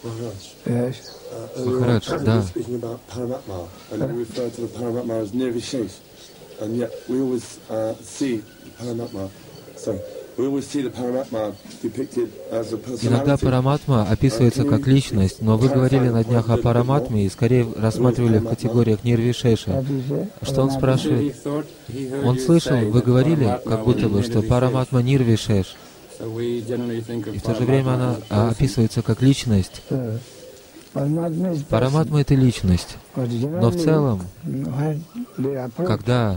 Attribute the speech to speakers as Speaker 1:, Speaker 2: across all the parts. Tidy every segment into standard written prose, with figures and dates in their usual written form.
Speaker 1: Махарадж, да. Иногда Параматма описывается как личность, но вы говорили на днях о Параматме и скорее рассматривали в категориях Нирвишеша. Что он спрашивает? Он слышал, вы говорили, как будто бы, что Параматма Нирвишеш, и в то же время она описывается как личность. Параматма — это личность, но в целом, когда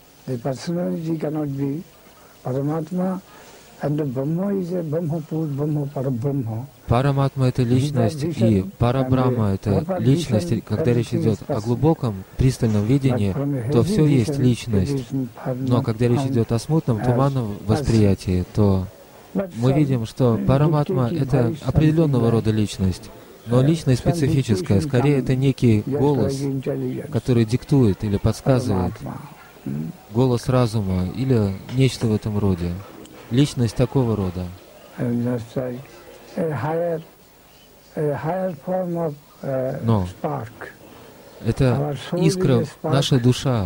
Speaker 1: Параматма — это личность, и Парабрахма — это личность, когда речь идет о глубоком, пристальном видении, то все есть личность. Но когда речь идет о смутном, туманном восприятии, то мы видим, что Параматма — это определенного рода личность. Но личность специфическая, скорее это некий голос, который диктует или подсказывает, голос разума или нечто в этом роде. Личность такого рода. Но это искра, наша душа,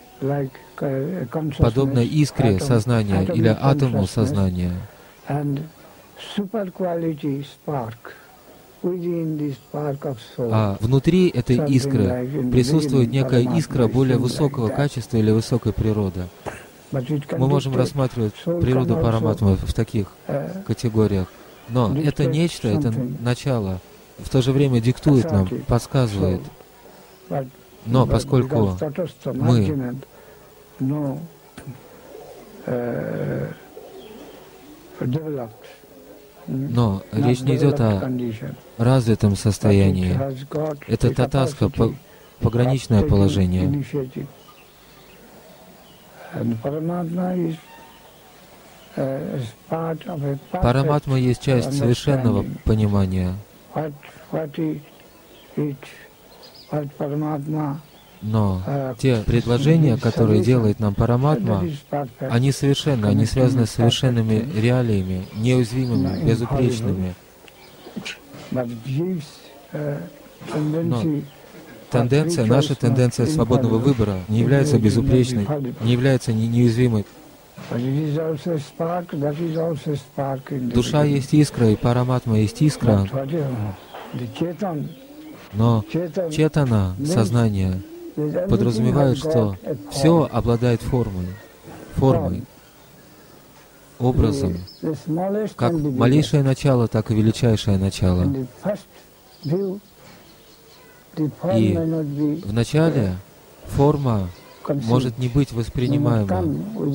Speaker 1: подобно искре сознания или атому сознания. А внутри этой искры присутствует некая искра более высокого качества или высокой природы. Мы можем рассматривать природу Параматмы в таких категориях. Но это нечто, это начало, в то же время диктует нам, подсказывает. Но поскольку мы но речь не идет о развитом состоянии. Это татастха, пограничное положение. Параматма есть часть совершенного понимания. Но те предложения, которые делает нам Параматма, они совершенны, они связаны с совершенными реалиями, неуязвимыми, безупречными. Но тенденция, наша тенденция свободного выбора не является безупречной, не является неуязвимой. Душа есть искра, и Параматма есть искра. Но четана, сознание, подразумевает, что все обладает формой, образом, как малейшее начало, так и величайшее начало. И в начале форма может не быть воспринимаема,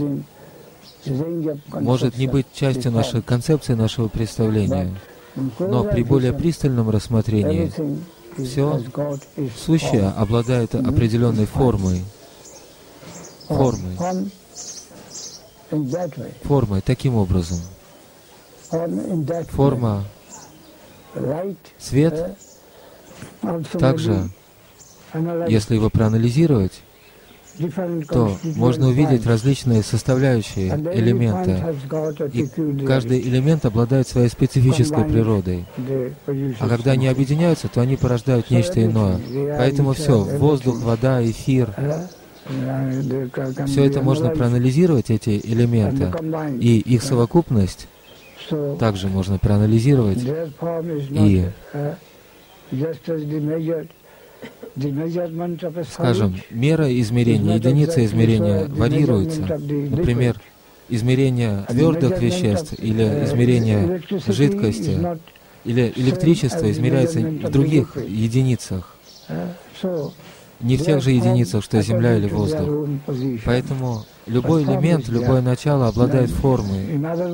Speaker 1: может не быть частью нашей концепции, нашего представления. Но при более пристальном рассмотрении все сущее обладает определенной формой, таким образом. Форма, свет, также, если его проанализировать, то можно увидеть различные составляющие, элементы, и каждый элемент обладает своей специфической природой. А когда они объединяются, то они порождают нечто иное. Поэтому все, воздух, вода, эфир, все это можно проанализировать, эти элементы, и их совокупность также можно проанализировать, и скажем, мера измерения, единица измерения варьируется. Например, измерение твердых веществ или измерение жидкости или электричество измеряется в других единицах, не в тех же единицах, что Земля или воздух. Поэтому любой элемент, любое начало обладает формой.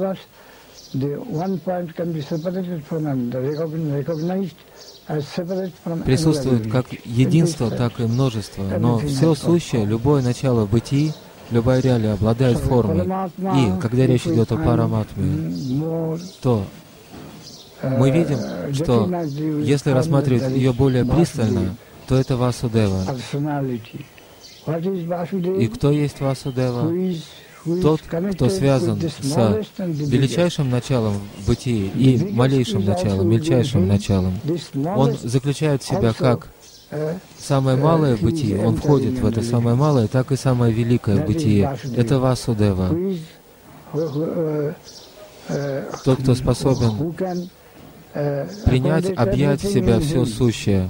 Speaker 1: Присутствует как единство, так и множество, но все сущее, любое начало бытии, любая реалия обладает формой. И когда речь идет о Параматме, то мы видим, что если рассматривать ее более пристально, то это Васудева. И кто есть Васудева? Тот, кто связан с величайшим началом в бытии и малейшим началом, мельчайшим началом, он заключает в себя как самое малое бытие, он входит в это самое малое, так и самое великое бытие. Это Васудева. Тот, кто способен принять, объять в себя все сущее.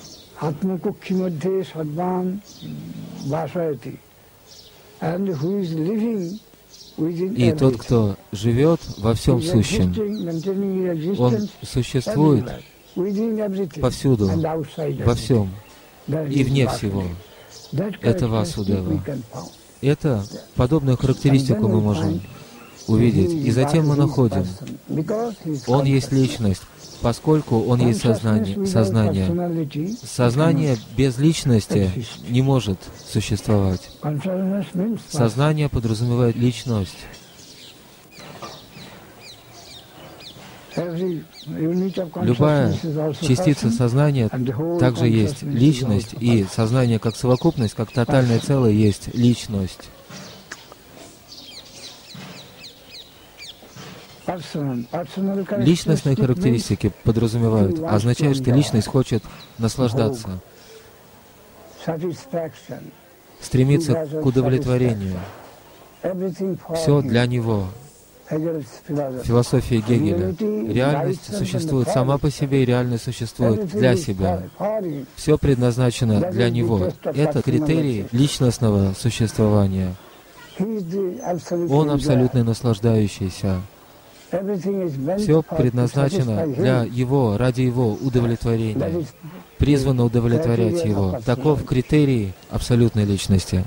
Speaker 1: И тот, кто живет во всем сущем, он существует повсюду, во всем и вне всего. Это Васудева. Это подобную характеристику мы можем увидеть. И затем мы находим, он есть личность, поскольку он есть сознание. Сознание без личности не может существовать. Сознание подразумевает личность. Любая частица сознания также есть личность, и сознание как совокупность, как тотальное целое есть личность. Личностные характеристики подразумевают, означает, что личность хочет наслаждаться, стремится к удовлетворению. Все для него. Философия Гегеля. Реальность существует сама по себе, и реальность существует для себя. Все предназначено для него. Это критерий личностного существования. Он абсолютно наслаждающийся. Все предназначено для его, ради его удовлетворения. Призвано удовлетворять его. Таков критерий абсолютной личности.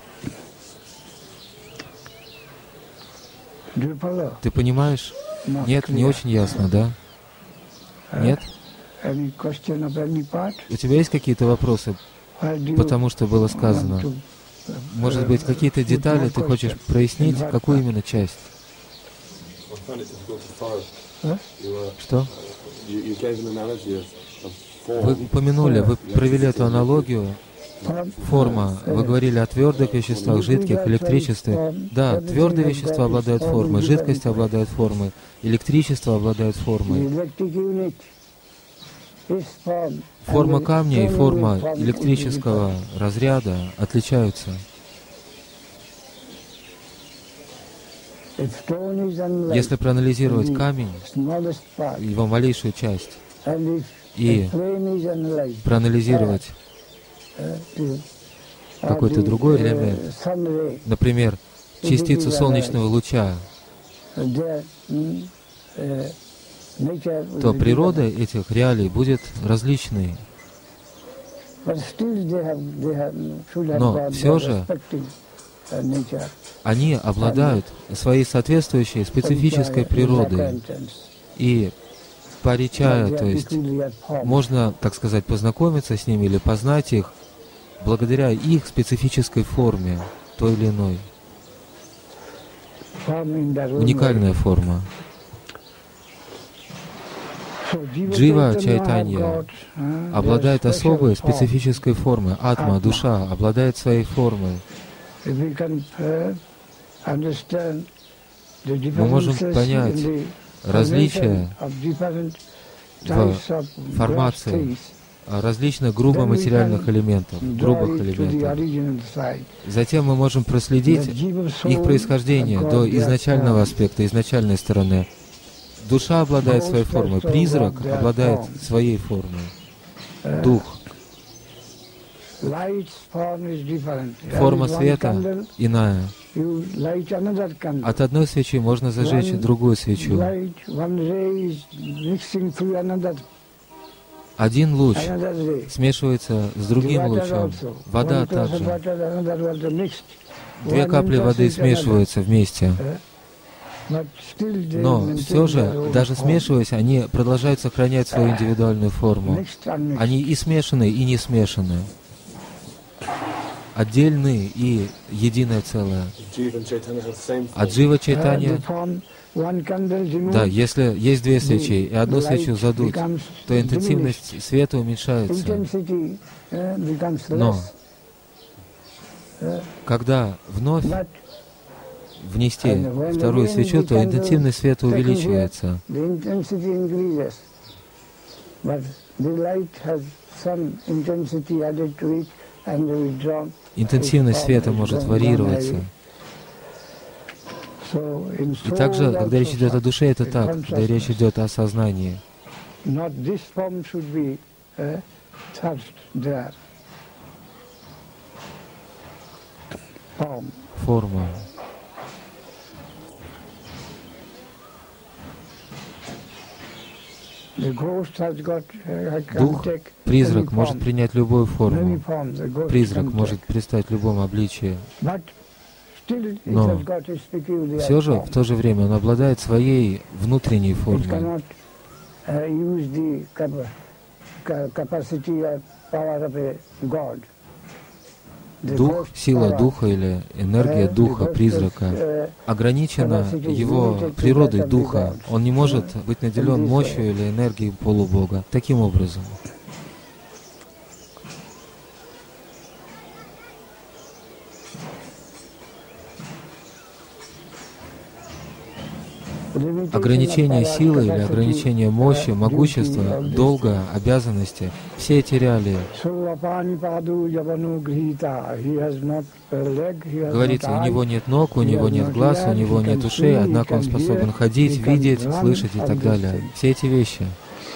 Speaker 1: Ты понимаешь? Нет, не очень ясно, да? Нет? У тебя есть какие-то вопросы по тому, что было сказано? Может быть, какие-то детали ты хочешь прояснить? Какую именно часть? Что? Вы упомянули, вы провели эту аналогию. Форма. Вы говорили о твердых веществах, жидких, электричестве. Да, твердые вещества обладают формой, жидкость обладает формой, электричество обладает формой. Форма камня и форма электрического разряда отличаются. Если проанализировать камень, его малейшую часть, и проанализировать какой-то другой элемент, например, частицу солнечного луча, то природа этих реалий будет различной. Но все же они обладают своей соответствующей специфической природой. И паричая, то есть можно, так сказать, познакомиться с ними или познать их благодаря их специфической форме, той или иной. Уникальная форма. Джива Чайтанья обладает особой специфической формой. Атма, душа, обладает своей формой. Мы можем понять различия в формации различных грубо материальных элементов, грубых элементов. Затем мы можем проследить их происхождение до изначального аспекта, изначальной стороны. Душа обладает своей формой, призрак обладает своей формой, дух. Форма света иная. От одной свечи можно зажечь другую свечу. Один луч смешивается с другим лучом. Вода также. Две капли воды смешиваются вместе. Но все же, даже смешиваясь, они продолжают сохранять свою индивидуальную форму. Они и смешаны, и не смешаны. Отдельные и единое целое. А Джива Чайтанья, да, если есть две свечи, и одну свечу задуть, то интенсивность света уменьшается. Но когда вновь внести вторую свечу, то интенсивность света увеличивается. Интенсивность света может варьироваться. И также, когда речь идет о душе, это так, когда речь идет о сознании. Форма. Дух, призрак, может принять любую форму. Призрак может предстать в любом обличии. Но все же, в то же время, он обладает своей внутренней формой. Дух, сила духа или энергия духа, призрака, ограничена его природой духа. Он не может быть наделен мощью или энергией полубога. Таким образом. Ограничение силы или ограничение мощи, могущества, долга, обязанности — все эти реалии. Говорится, у него нет ног, у него нет глаз, у него нет ушей, однако он способен ходить, видеть, слышать и так далее. Все эти вещи.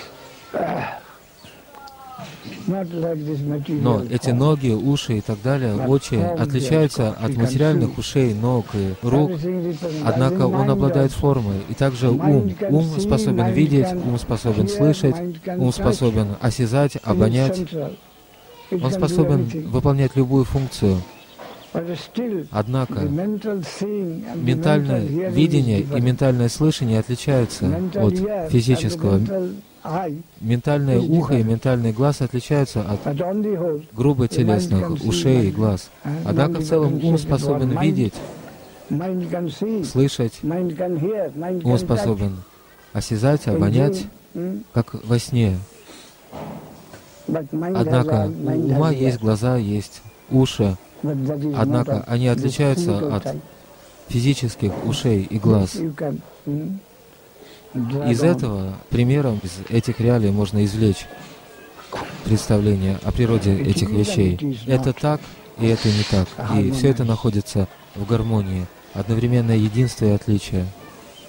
Speaker 1: Но эти ноги, уши и так далее, очи отличаются от материальных ушей, ног и рук, однако он обладает формой. И также ум. Ум способен видеть, ум способен слышать, ум способен осязать, обонять. Он способен выполнять любую функцию. Однако ментальное видение и ментальное слышание отличаются от физического. Ментальное ухо и ментальный глаз отличаются от грубо телесных ушей и глаз. Однако в целом ум способен видеть, слышать, ум способен осязать, обонять, как во сне. Однако у ума есть глаза, есть уши, однако они отличаются от физических ушей и глаз. Из этого примером, из этих реалий можно извлечь представление о природе этих вещей. Это так, и это не так. И все это находится в гармонии, одновременное единство и отличие.